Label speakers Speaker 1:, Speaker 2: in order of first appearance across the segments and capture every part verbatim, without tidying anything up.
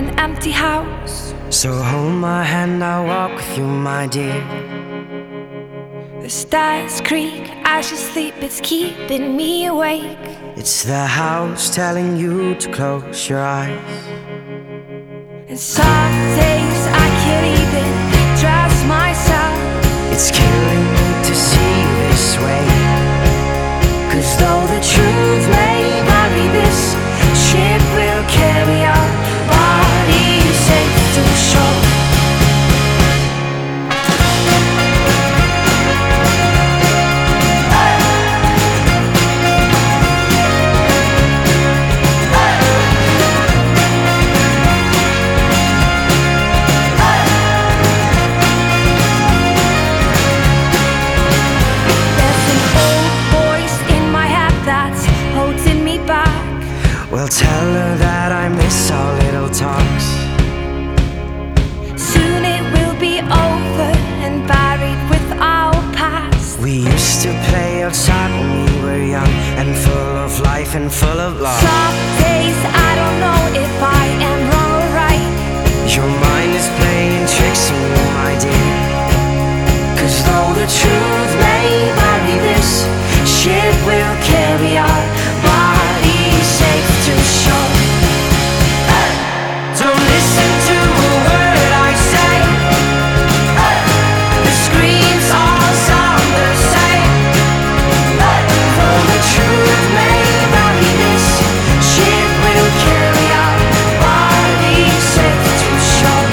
Speaker 1: an empty house.
Speaker 2: So hold my hand, I'll walk with you, my dear.
Speaker 1: The stars creak as you sleep, it's keeping me awake.
Speaker 2: It's the house telling you to close your eyes.
Speaker 1: And some days I can't even trust myself.
Speaker 2: It's killing me to see you this way. Cause though the truth may vary, this ship will carry our bodies safe to shore. Well, tell her that I miss our little talks.
Speaker 1: Soon it will be over and buried with our past.
Speaker 2: We used to play outside when we were young and full of life and full of love.
Speaker 1: Some days I don't know if I am wrong or right.
Speaker 2: Your mind is playing tricks on you, my dear. Cause though the truth may vary, this ship will carry our bodies safe to shore. Don't listen to a word I say. The screams all sound the same. Though the truth may vary, this ship will carry our bodies safe to shore.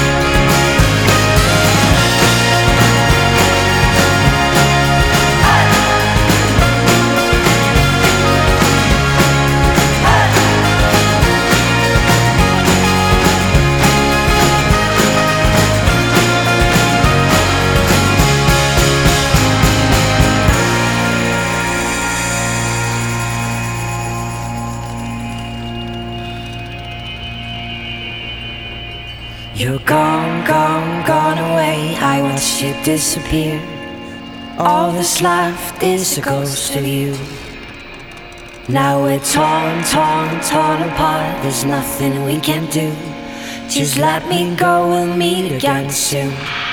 Speaker 2: You're gone, gone, gone away. I watched you disappear. All that's left is a ghost of you. Now we're torn, torn, torn apart. There's nothing we can do. Just let me go, we'll meet again soon.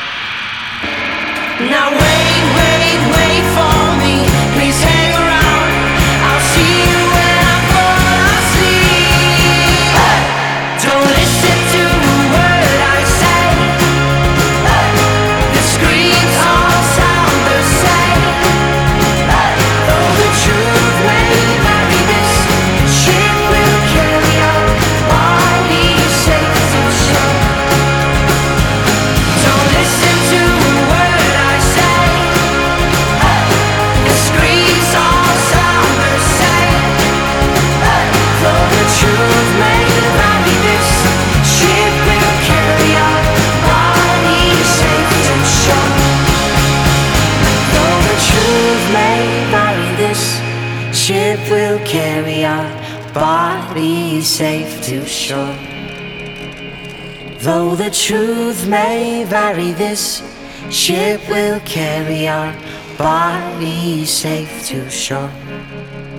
Speaker 2: Now wait, wait, wait for me. Please hang around. I'll see you when I fall asleep. Don't listen to a word I say. The screams all sound the same. Though the truth may vary, this ship will carry our bodies safe to shore. Don't listen to a word I say. The screams all sound the same. Though the truth may vary, this ship will carry our bodies safe to shore. Though the truth may vary, this ship will carry our bodies safe to shore. Though the truth may vary, this ship will carry our bodies safe to shore.